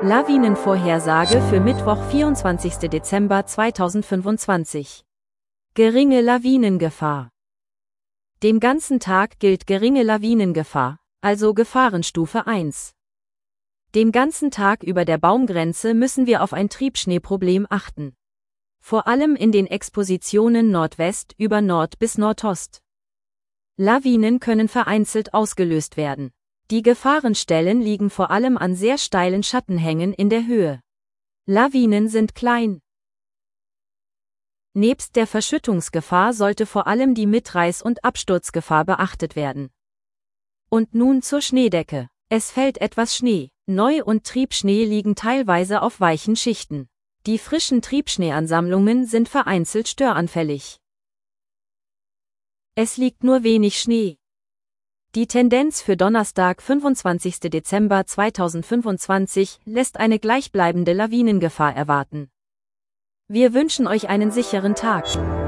Lawinenvorhersage für Mittwoch, 24. Dezember 2025. Geringe Lawinengefahr. Dem ganzen Tag gilt geringe Lawinengefahr, also Gefahrenstufe 1. Den ganzen Tag über der Baumgrenze müssen wir auf ein Triebschneeproblem achten. Vor allem in den Expositionen Nordwest über Nord bis Nordost. Lawinen können vereinzelt ausgelöst werden. Die Gefahrenstellen liegen vor allem an sehr steilen Schattenhängen in der Höhe. Lawinen sind klein. Nebst der Verschüttungsgefahr sollte vor allem die Mitreiß- und Absturzgefahr beachtet werden. Und nun zur Schneedecke. Es fällt etwas Schnee. Neu- und Triebschnee liegen teilweise auf weichen Schichten. Die frischen Triebschneeansammlungen sind vereinzelt störanfällig. Es liegt nur wenig Schnee. Die Tendenz für Donnerstag, 25. Dezember 2025, lässt eine gleichbleibende Lawinengefahr erwarten. Wir wünschen euch einen sicheren Tag.